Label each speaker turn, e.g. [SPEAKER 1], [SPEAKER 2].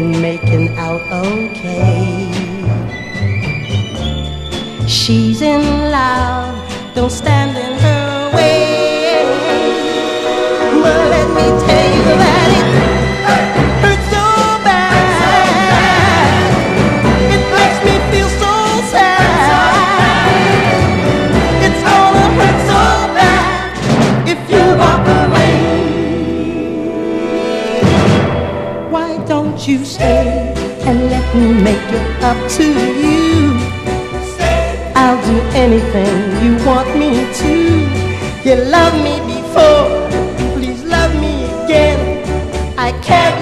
[SPEAKER 1] been making out okay. She's in love, don't stand in her way. But let me tell you that it hurts so bad. It makes me feel so sad. It's gonna hurt so bad if you walk away. Why don't you stay and let me make it up to you? I'll do anything you want me to. You loved me before, please love me again. I can't